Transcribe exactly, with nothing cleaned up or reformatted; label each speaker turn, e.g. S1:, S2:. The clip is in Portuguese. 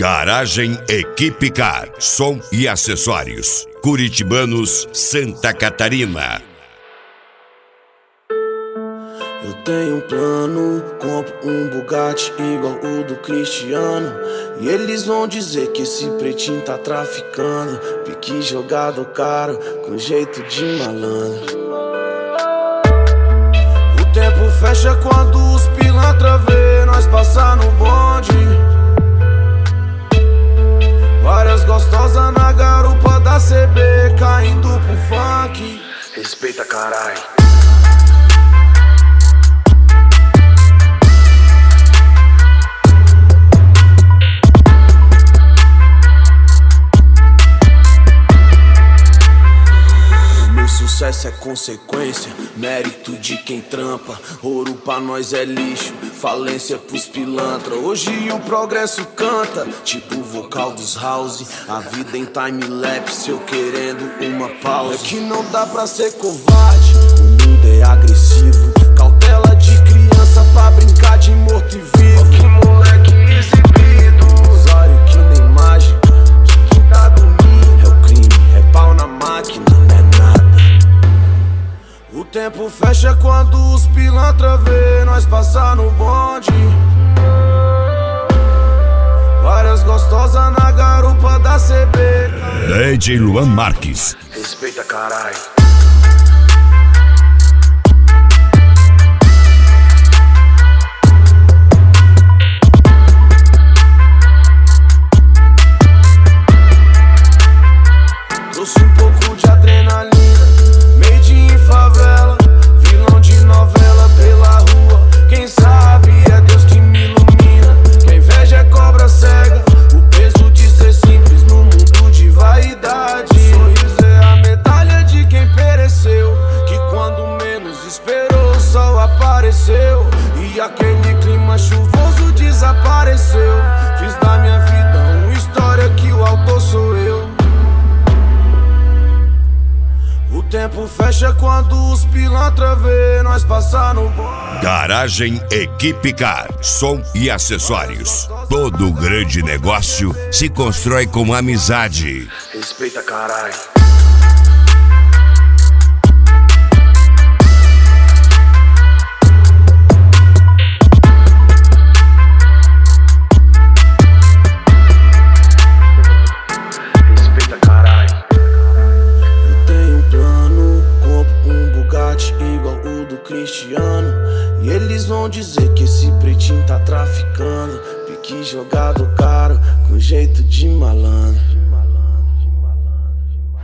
S1: Garagem Equipe Car, som e acessórios. Curitibanos, Santa Catarina.
S2: Eu tenho um plano, compro um Bugatti igual o do Cristiano. E eles vão dizer que esse pretinho tá traficando. Pique jogado caro, com jeito de malandro. O tempo fecha quando os pilantra vê nós passar no bonde. Várias gostosas na garupa da C B, caindo pro funk. Respeita, carai. Sucesso é consequência, mérito de quem trampa. Ouro pra nós é lixo, falência pros pilantra. Hoje o progresso canta, tipo o vocal dos house. A vida em time-lapse, eu querendo uma pausa. É que não dá pra ser covarde, o mundo é agressivo. Cautela de criança pra brincar de morto e vivo. Que moleque exibido, usuário que nem mágica. De quem tá dormindo, é o crime, é pau na máquina, não é nada. O tempo fecha quando os pilantra vê nós passar no bonde. Várias gostosas na garupa da C B.
S1: D J Luan Marques.
S2: Respeita, carai. Trouxe um pouco de adrenalina. Favela, vilão de novela pela rua. Quem sabe é Deus que me ilumina. Quem inveja é cobra cega. O peso de ser simples no mundo de vaidade. O sorriso é a medalha de quem pereceu. Que quando menos esperou o sol apareceu. E aquele clima chuvoso desapareceu. Fiz da minha vida uma história que o autor sou eu. O tempo fecha quando os pilantra vê nós passar no bonde.
S1: Garagem Equipe Car, som e acessórios. Todo grande negócio se constrói com amizade.
S2: Respeita, carai. Igual o do Cristiano. E eles vão dizer que esse pretinho tá traficando. Pique jogado caro, com jeito de malandro.